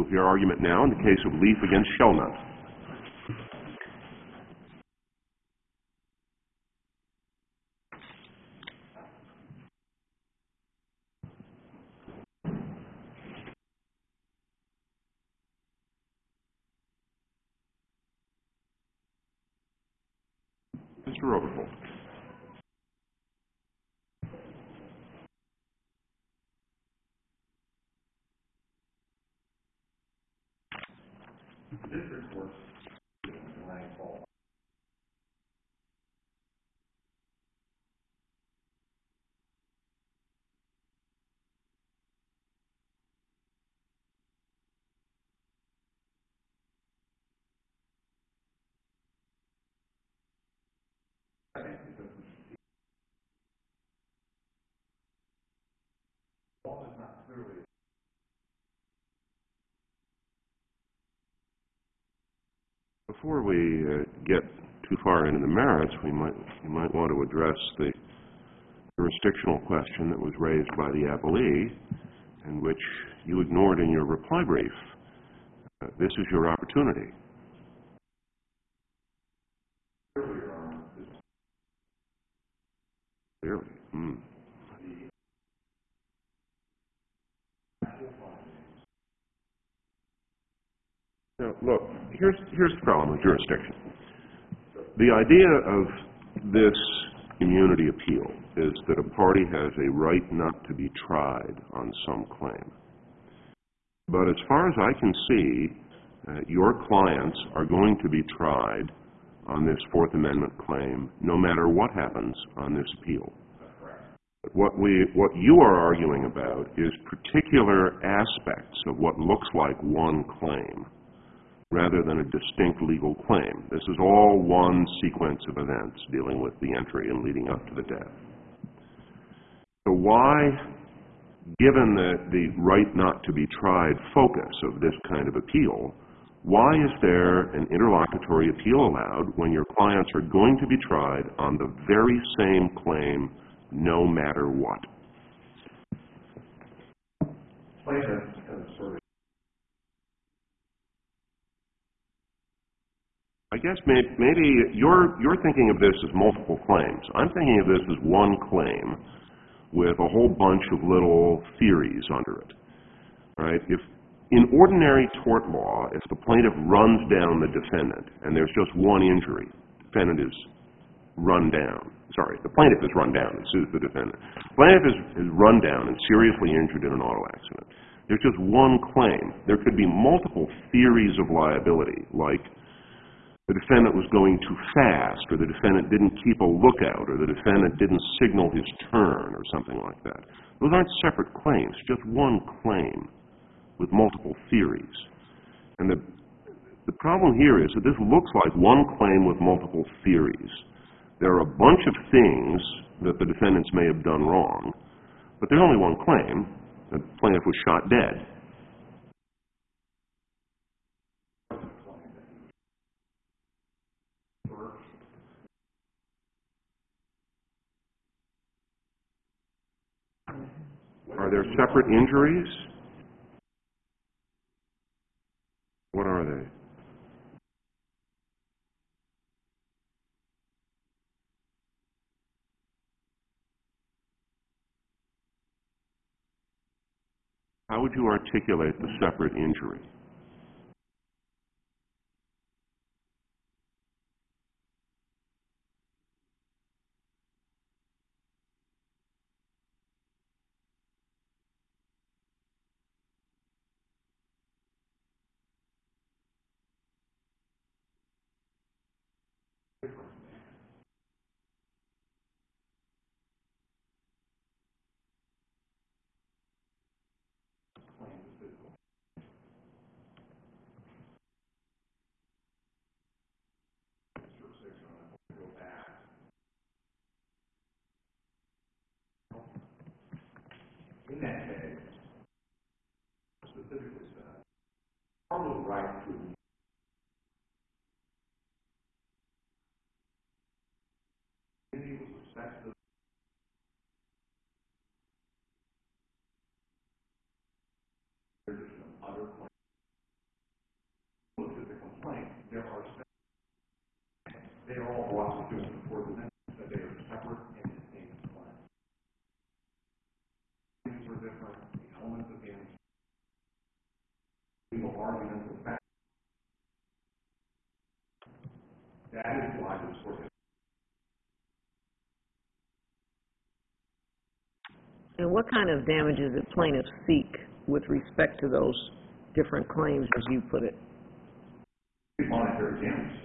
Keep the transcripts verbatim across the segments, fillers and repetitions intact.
We'll hear argument now in the case of Leaf against Shellnut. Mister Overholt. District Court denying fault. Law is not clearly. Before we uh, get too far into the merits, we might we might want to address the jurisdictional question that was raised by the appellee, and which you ignored in your reply brief. Uh, this is your opportunity. Clearly. Mm. Now, look, here's, here's the problem with jurisdiction. The idea of this immunity appeal is that a party has a right not to be tried on some claim. But as far as I can see, uh, your clients are going to be tried on this Fourth Amendment claim no matter what happens on this appeal. But what, we, what you are arguing about is particular aspects of what looks like one claim, rather than a distinct legal claim. This is all one sequence of events dealing with the entry and leading up to the death. So why, given the, the right not to be tried focus of this kind of appeal, why is there an interlocutory appeal allowed when your clients are going to be tried on the very same claim no matter what? Plaintiff has asserted. I guess maybe, maybe you're, you're thinking of this as multiple claims. I'm thinking of this as one claim with a whole bunch of little theories under it. Right? If, in ordinary tort law, if the plaintiff runs down the defendant and there's just one injury, the defendant is run down. Sorry, the plaintiff is run down and sues the defendant. The plaintiff is, is run down and seriously injured in an auto accident. There's just one claim. There could be multiple theories of liability, like the defendant was going too fast, or the defendant didn't keep a lookout, or the defendant didn't signal his turn, or something like that. Those aren't separate claims, just one claim with multiple theories. And the, the problem here is that this looks like one claim with multiple theories. There are a bunch of things that the defendants may have done wrong, but there's only one claim. The plaintiff was shot dead. Are there separate injuries? What are they? How would you articulate the separate injury? In that case, specifically said, Carlos' right to immunity with respect to the other claims. complaint, there are, se- they are all brought to the court of amendment, but they are separate and distinct claims. Things are different, the elements of the legal arguments, the fact. That is why this court has. And what kind of damages did plaintiffs seek with respect to those different claims, as you put it? Monetary damage.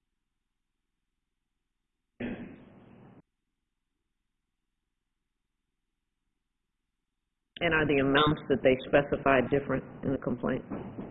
And are the amounts that they specified different in the complaint?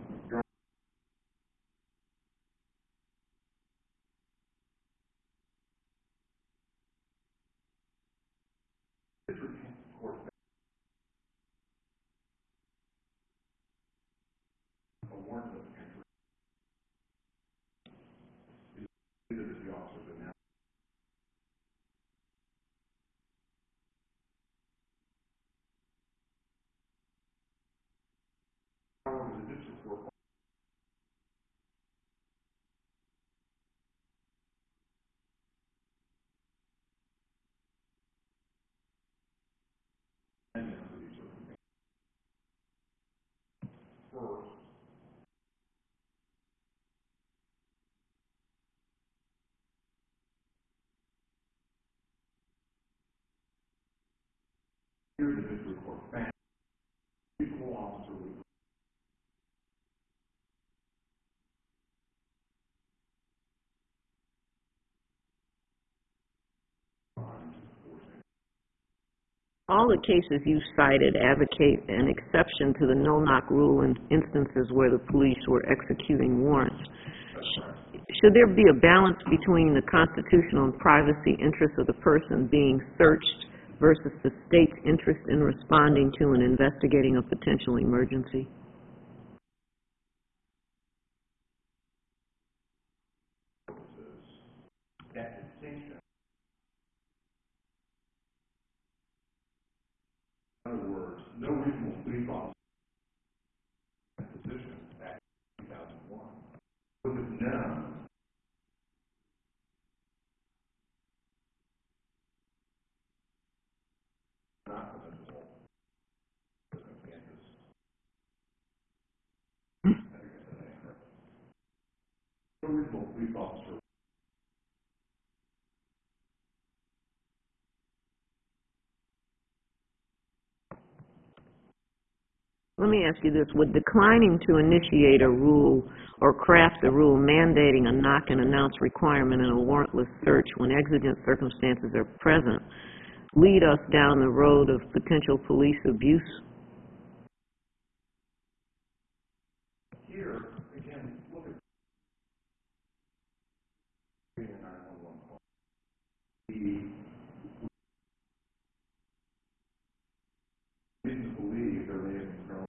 Here the district court found reasonable officer would All the cases you cited advocate an exception to the no-knock rule in instances where the police were executing warrants. Should there be a balance between the constitutional and privacy interests of the person being searched versus the state's interest in responding to and investigating a potential emergency? that distinction. In other words, no reasonable police officer in that position back in two thousand one would have known not permissible circumstances. No reasonable police officer. Let me ask you this. Would declining to initiate a rule or craft a rule mandating a knock and announce requirement in a warrantless search when exigent circumstances are present lead us down the road of potential police abuse? Here, again, look at the nine one one call. The reason to believe there may have been criminal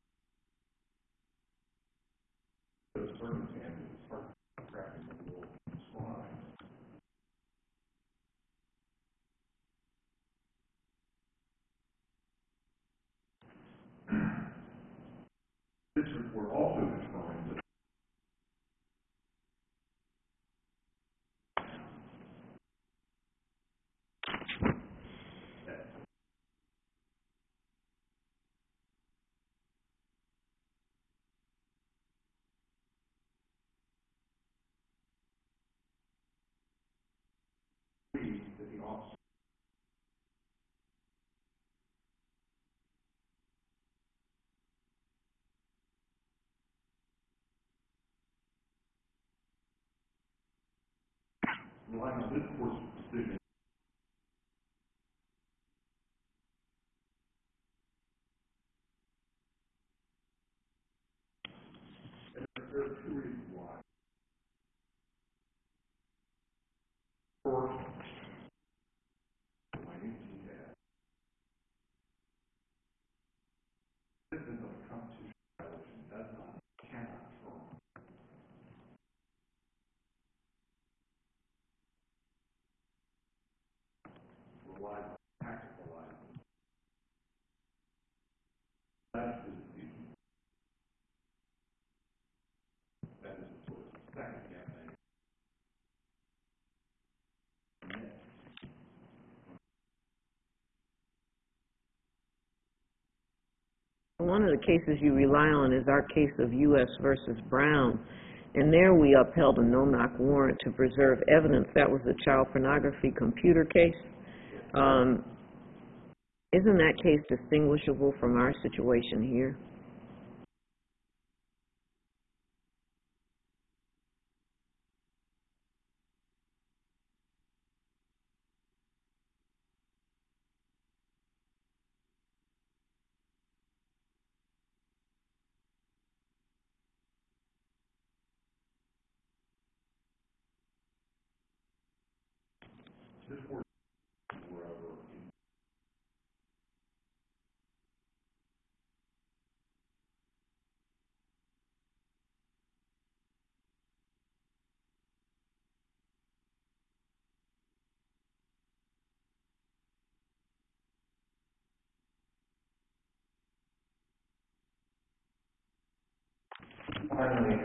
circumstances as part of crafting the rule described. District Court also determined that that the officer relying on this court's decision there are two reasons why. First, my new T S. Citizens of a constitutional violation does not, cannot trump rely on tactical license. That's the decision. That is the first. Second, again, one of the cases you rely on is our case of U S versus Brown. And there we upheld a no-knock warrant to preserve evidence. That was the child pornography computer case. Um, isn't that case distinguishable from our situation here? This word, wherever, finally,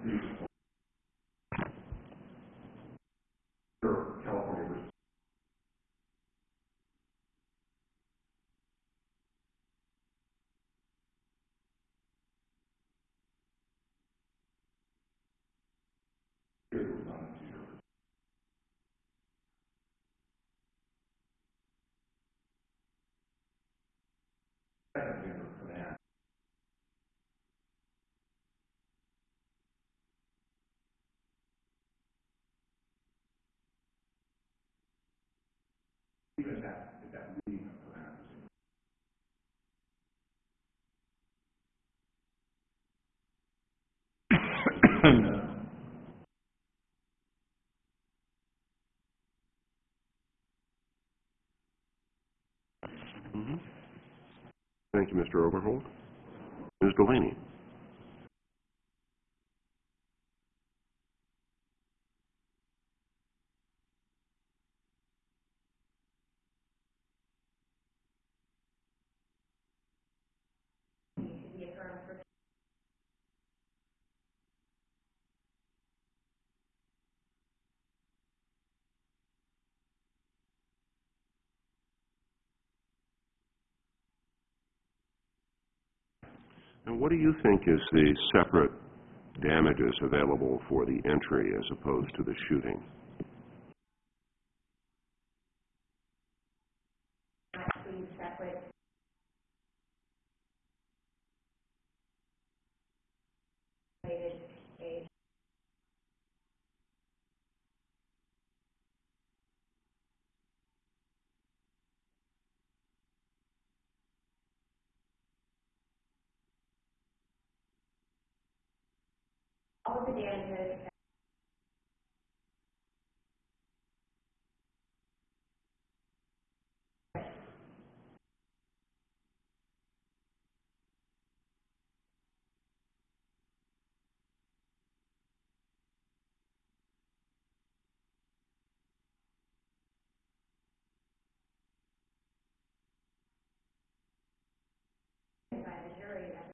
the California versus it was on the computer. Secondly, under command, even that, if that reading of command was Mm-hmm. Thank you, Mister Overholt. Miz Delaney. And what do you think is the separate damages available for the entry as opposed to the shooting? All of the damages by the jury, that's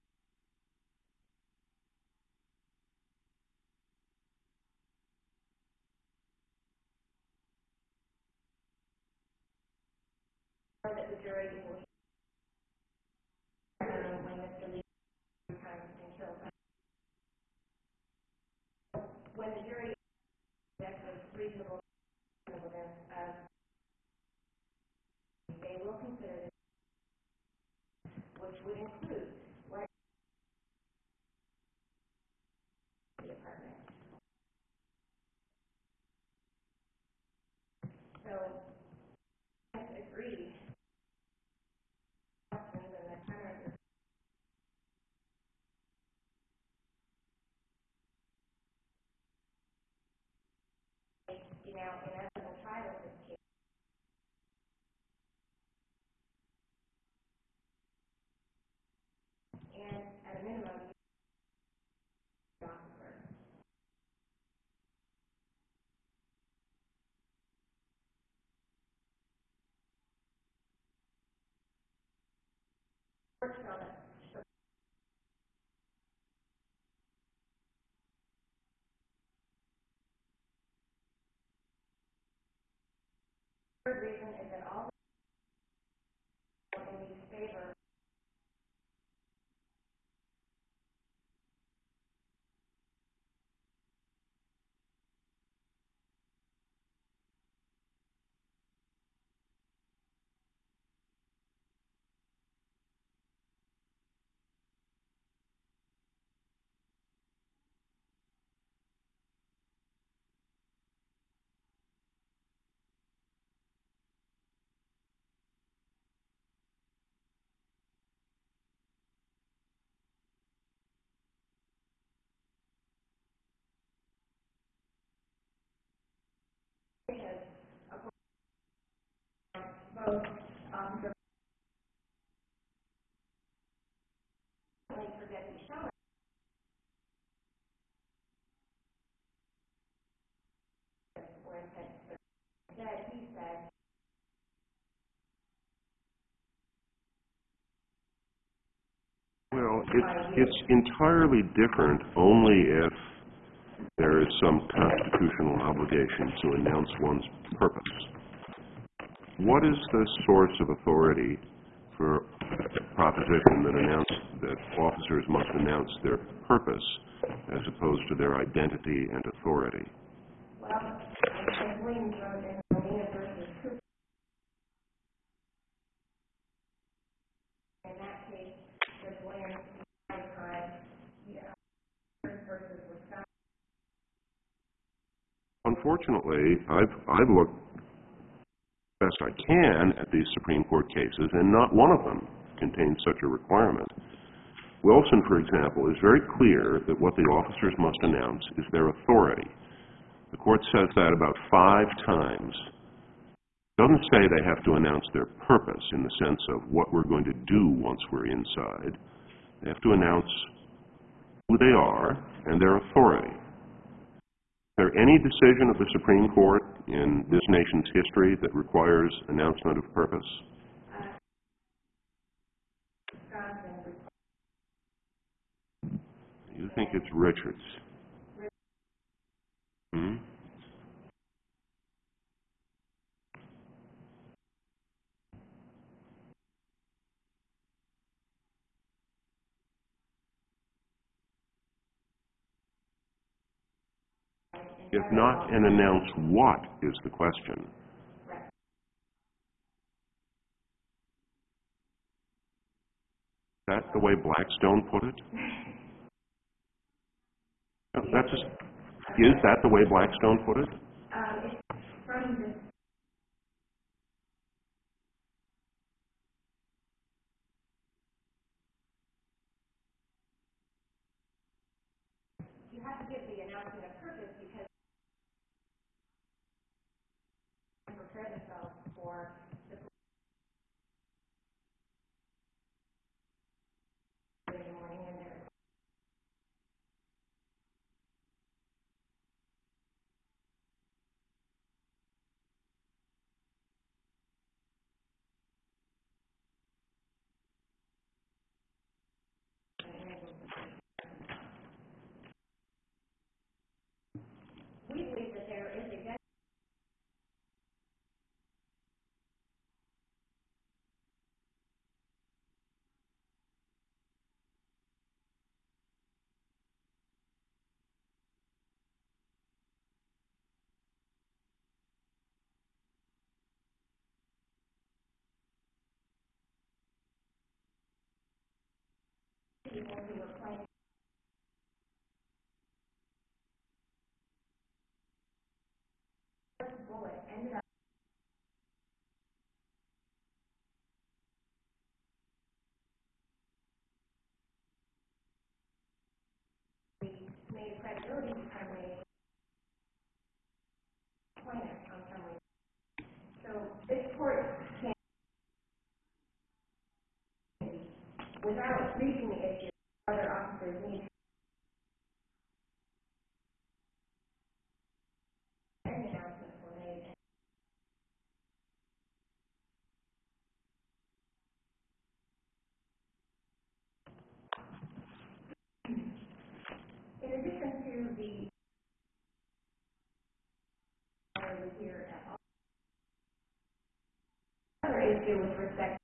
or that the jury will hear um, when Mister Lee has been killed. When the jury actually reasonable evidence of, they will consider this, which would include what the apartment. So, I agree. Questions and the primary you know, inevitable trial of this case. And at a minimum, the officer. Works on it. The third reason is that all in these favor proposed officer for Deputy Scheller. Or instead, he said, Well, it's, it's entirely different only if there is some constitutional obligation to announce one's purpose. What is the source of authority for a proposition that announce, that officers must announce their purpose as opposed to their identity and authority? well, as Williams wrote in Molina versus Cooper, in that case, Judge Williams decided on, you know, versus Wisconsin. Unfortunately, I've, I've looked best I can at these Supreme Court cases, and not one of them contains such a requirement. Wilson, for example, is very clear that what the officers must announce is their authority. The court says that about five times. It doesn't say they have to announce their purpose in the sense of what we're going to do once we're inside. They have to announce who they are and their authority. Is there any decision of the Supreme Court in this nation's history that requires announcement of purpose? You think it's Richards? Hmm? If not, and announce what is the question. Is that the way Blackstone put it? No, that's just, is that the way Blackstone put it? Um, it's from the you have to give the announcement of purpose because they prepare themselves for the in the morning and they're we believe that there is a dead people who were playing first bullet ended up made a credibility determination plaintiff on summary. So this court can without reaching the issue other officers need to any announcements were made. In addition to the here at all, another issue with respect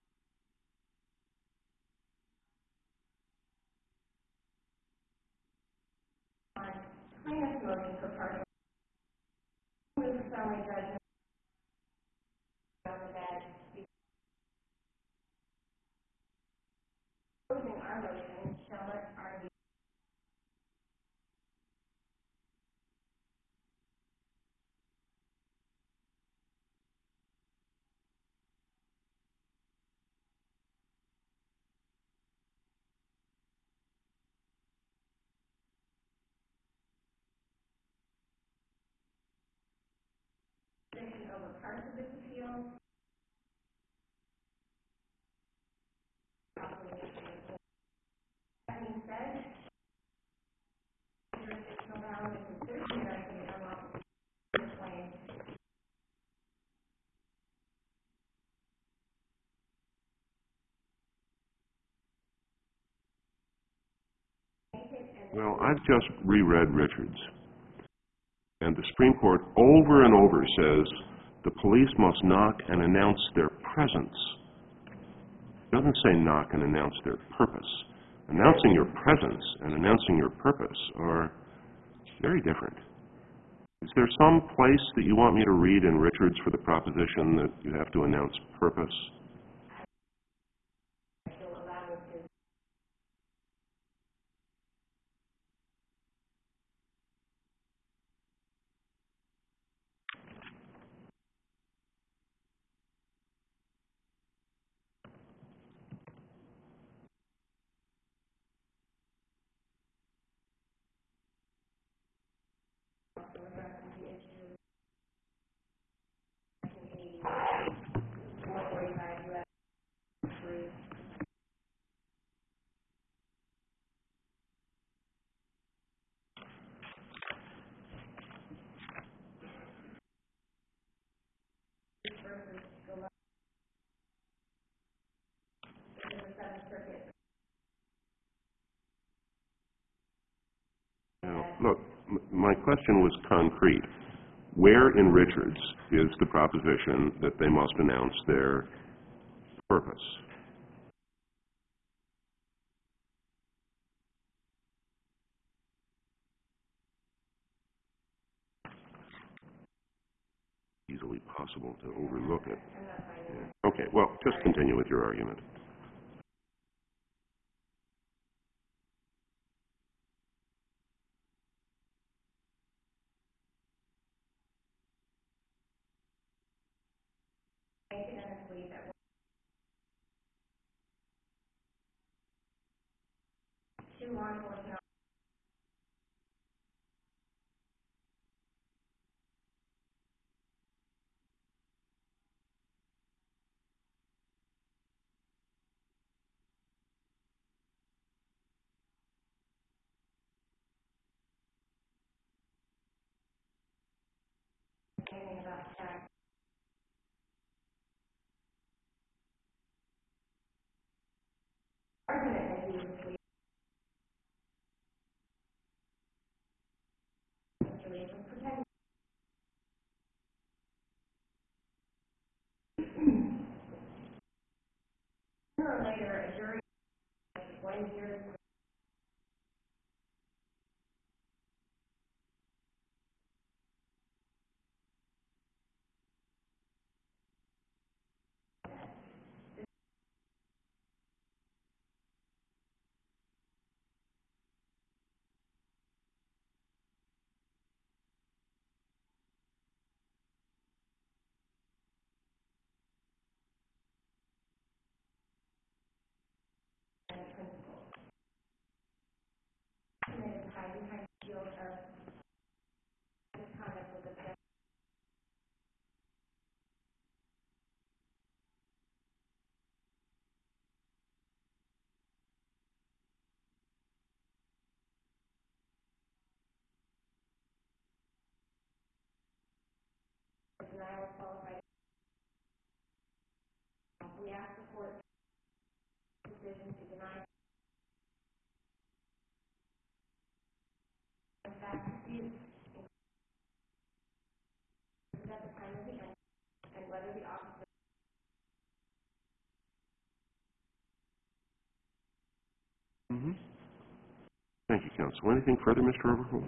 on plaintiff's motion for partial move for summary judgment on that opposing our motion shall let argue over parts of this appeal Well, I've just reread Richards, and the Supreme Court over and over says the police must knock and announce their presence. It doesn't say knock and announce their purpose. Announcing your presence and announcing your purpose are very different. Is there some place that you want me to read in Richards for the proposition that you have to announce purpose? Now, look, m- my question was concrete. Where in Richards is the proposition that they must announce their purpose? Easily possible to overlook it. Yeah. Okay, well, just continue with your argument. Two law enforcement complaining about sex. Argument that he was asleep. Mister Lee was pretending. Sooner or later, a jury when you're committed to hide behind the shield of misconduct with the sex. Denial of qualified. We ask the court decision to deny the fact dispute at the time of the end and whether the officer Mm-hmm. Thank you, counsel. Anything further, Mister Overholt?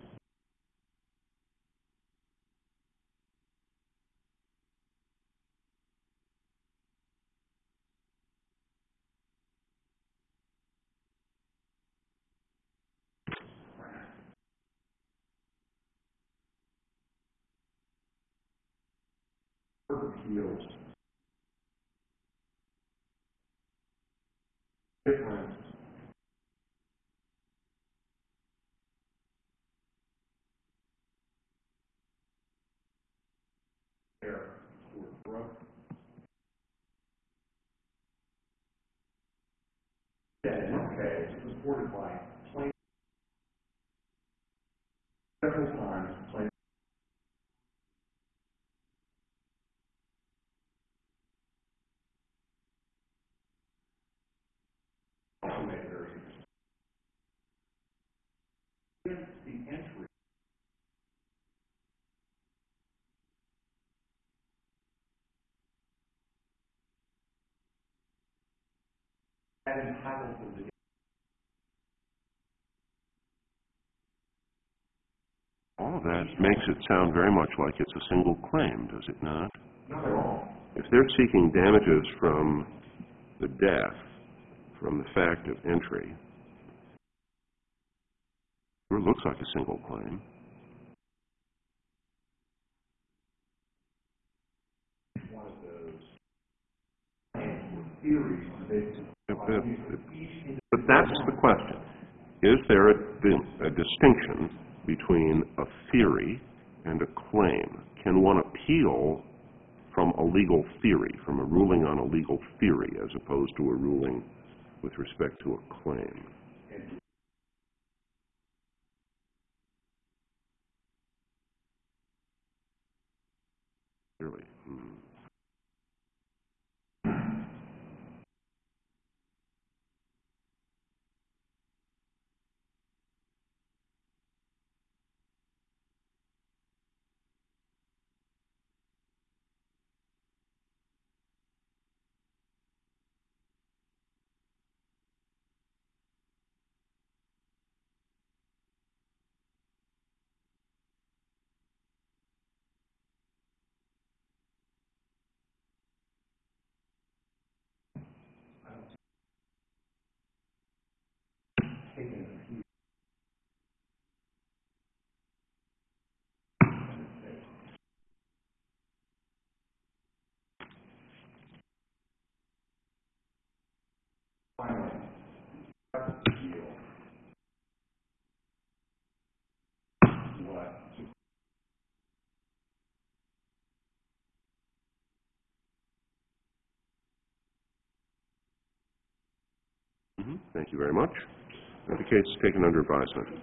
Court of Appeals. Different. There, Court Brook. Yeah, in this case, it was supported by plaintiff. Several times, plaintiff. Also made very that entitles them to. All of that makes it sound very much like it's a single claim, does it not? Not at all. If they're seeking damages from the death, from the fact of entry, it looks like a single claim. One of those claims or theories on the basis But, of but- but that's the question. Is there a, di- a distinction between a theory and a claim? Can one appeal from a legal theory, from a ruling on a legal theory, as opposed to a ruling with respect to a claim? Really? Hmm. finally, that's the deal. What? Mhm. Thank you very much. The case is taken under advisement.